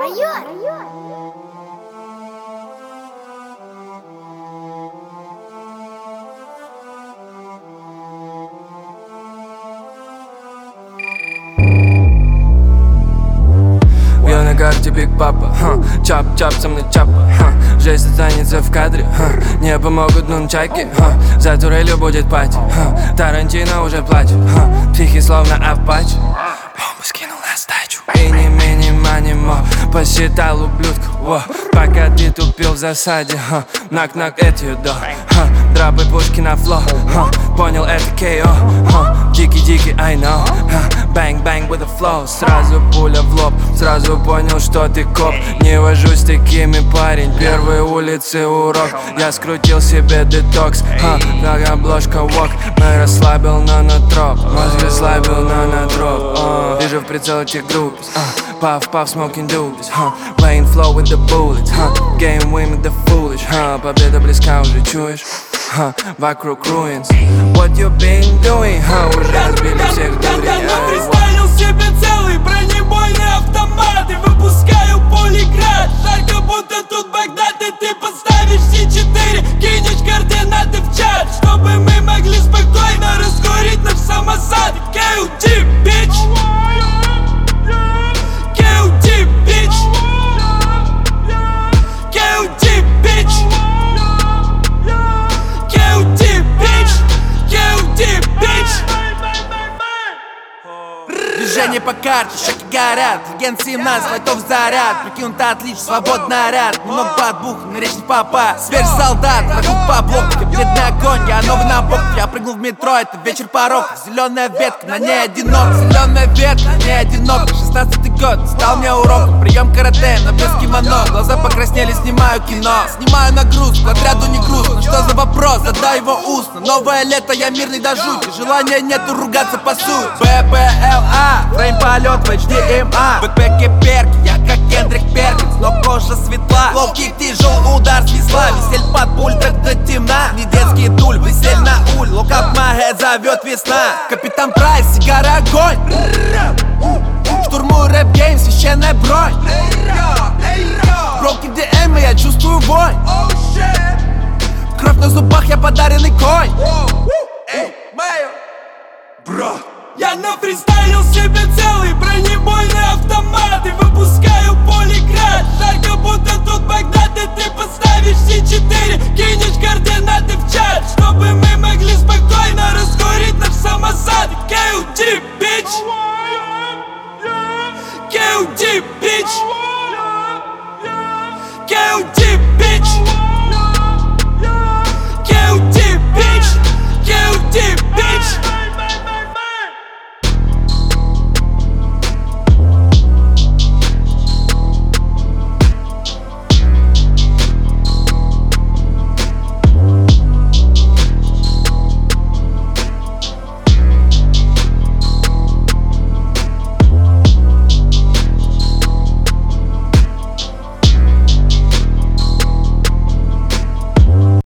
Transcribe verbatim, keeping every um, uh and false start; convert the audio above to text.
Я на карте Биг Папа, чап-чап со мной чапа, жизнь останется в кадре, не помогут нунчаки, за турелью будет пати, Тарантино уже плачет, тихий словно Апачи. Бомбу скинул на сдачу. Мини, мини, манимо, посчитал ублюдков, во, пока ты тупил в засаде. Нак-нак, это до, драпы пушки на фло, понял, это кей о. Дикий-дикий, I know, bang-bang with the flow. Сразу пуля в лоб, сразу понял, что ты коп. Не вожусь с такими, парень, первые улицы урок. Я скрутил себе детокс, как обложка вок. Мой расслабил нанотроп, мозг расслабил нанотроп. Вижу в прицел этих группис, паф-паф, smoking doobies, playing flow with the bullets, game winning the foolish, победа близка, уже чуешь? Ха, вокруг ruins. What you been doing? Ха, уже разбили всех дурей. Я нафристайлил себе целый бронебойный автомат и выпускаю пулеград. Жарко, будто тут Багдад, и ты подставишь си четыре. Кинешь координаты в чат, чтобы мы могли спокойно раскурить наш самосад. кей ю ти, bitch. кей ю ти, bitch. кей ю ти, bitch. Движение по карте, шаги горят, легенд семнадцать, лайтов заряд. Прикинуто отлично, свободный ряд. Немного подбух, на речь не попасть. Сверь солдат, вокруг по блоку, бледный огонь. Я новый набок, я прыгнул в метро, это вечер порог. Зеленая ветка, на ней одинок. Зеленая ветка, на ней одинок. Шестнадцатый год, стал мне уроком. Прием карате, но без кимоно. Глаза покраснели, снимаю кино. Снимаю нагрузку, отряду не грустно. Что за вопрос, задай его устно. Новое лето, я мирный до жути. Желания нету ругаться по сути. бэ пэ эл а, фрейм полет в эйч ди эм а. В бэкпеке перки, я как Кендрик Перкинс, но кожа светла. Лоу-кик, тяжел удар с весла. Висель под пуль, так до темна. Не детский дуль, высель на уль. Look up my head, зовет весна. Капитан Прайс, сигара, огонь. Штурмую рэп-гейм, священная бронь. Броуки ди эм, я чувствую вонь. Кровь на зубах, я подаренный конь. Бро. Я нафристайлил себе целый бронебойный автомат и выпускаю